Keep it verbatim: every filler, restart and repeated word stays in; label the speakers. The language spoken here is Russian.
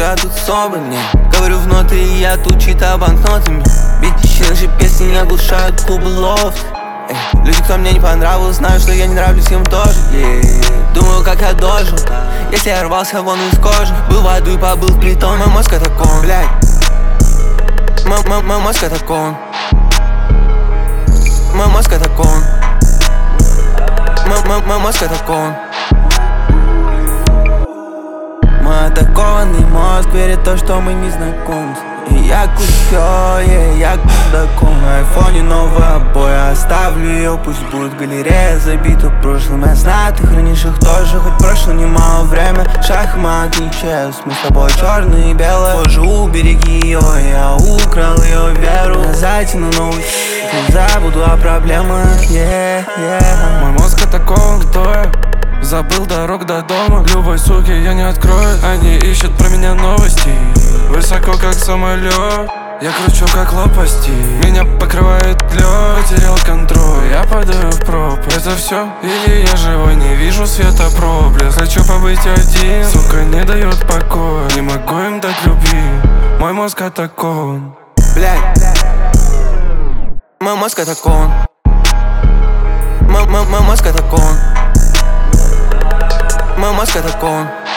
Speaker 1: я тут собраннее. Говорю в ноты, и я тут чьи-то банкнотами. Битищи наши песни не оглушают клубы лофт. Эй, люди, кто мне не понравился, знают, что я не нравлюсь им тоже. yeah. Думаю, как я дожил, если я рвался вон из кожи. Был в аду и побыл в притон. Мой мозг это кон, блядь. Мой мозг это кон. Мой мозг это кон. Мой мозг это кон. Мой атакованный мозг верит в то, что мы не знакомы. И я кусё, yeah, я кудаком. На айфоне новые обои, оставлю ее, пусть будет галерея забита прошлым. Я знаю, ты хранишь их тоже, хоть прошло немало время. Шахмат и чес, мы с тобой черные и белые. Позже убереги ее, я украл ее веру. Зайти на новый, не забуду о проблемах, yeah, yeah.
Speaker 2: Мой мозг атакован, кто я? Забыл дорог до дома. Любой суки я не открою. Они ищут про меня новости. Высоко как самолет, я кручу как лопасти. Меня покрывает лед, потерял контроль. Я падаю в пропасть. Это все или я живой, не вижу света проблеск. Хочу побыть один, сука не дает покоя. Не могу им дать любви, мой мозг атакован.
Speaker 1: Блядь, мой мозг атакован. Мой мозг атакован. Мой мозг атакован.